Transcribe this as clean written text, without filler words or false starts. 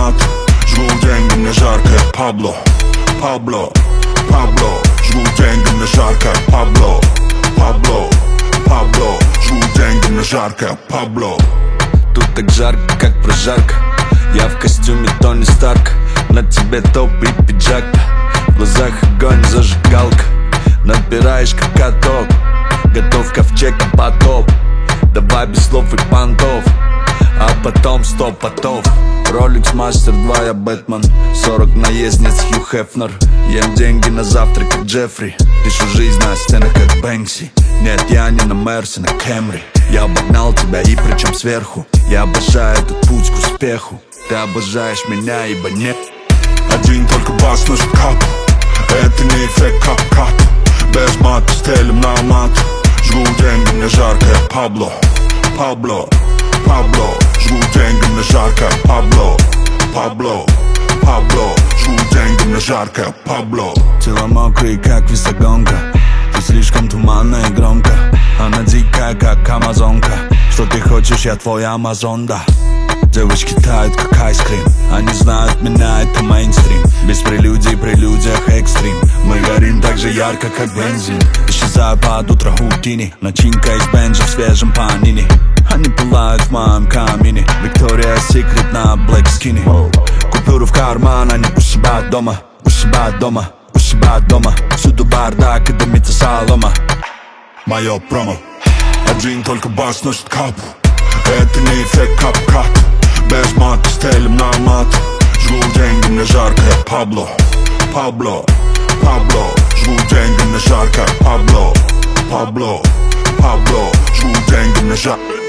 мат. Жгу деньги, мне жарко, Пабло, Пабло, Пабло. Жгу деньги, мне жарко, Пабло, Пабло, Пабло. Жгу деньги, мне жарко, Пабло. Тут так жарко, как прожарка. Я в костюме Тони Старк. На тебе топ и пиджак. В глазах огонь, зажигалка. Набираешь как каток. Готов ковчег потоп. Давай без слов и понтов. А потом 100 потов. Rolex Master 2, я Бэтмен. 40 наездниц, Хью Хефнер. Ем деньги на завтрак, как Джеффри. Пишу жизнь на стенах, как Бэнкси. Нет, я не на Мерсе, на Кэмри. Я обогнал тебя и причем сверху. Я обожаю этот путь к успеху. Ты обожаешь меня, ибо нет. Один только бас на кап. Это не эффект кап-кат. Без мата, стелим на мат. Жгу деньги, мне жарко, Пабло, Пабло, Пабло. Жгу деньги, мне жарко, Пабло, Пабло, Пабло. Жгу деньги, мне жарко, Пабло. Тело мокрое, как весогонка. Ты слишком туманная и громко. Она дикая, как амазонка. Что ты хочешь, я твой Амазон, да. Девочки тают, как айскрим. Они знают меня, это мейнстрим. Без прелюдий, прелюдиях экстрим. Мы горим так же ярко, как бензин. Исчезаю под утро Houdini. Начинка из бенджа в свежем панине. Они пылают в моем камине. Виктория Секрет на блэк скине. Купюру в карман, они ушибают дома. Ушибают дома, ушибают дома. Всюду бардак и дымится солома. Мое промо. Один только бас носит капу. Это не эффект кап-кат. Без мата, стелим на мат. Жгу деньги, мне жарко, Пабло, Пабло, Пабло. Жгу деньги, мне жарко, Пабло, Пабло, Пабло. Жгу деньги, мне жарко.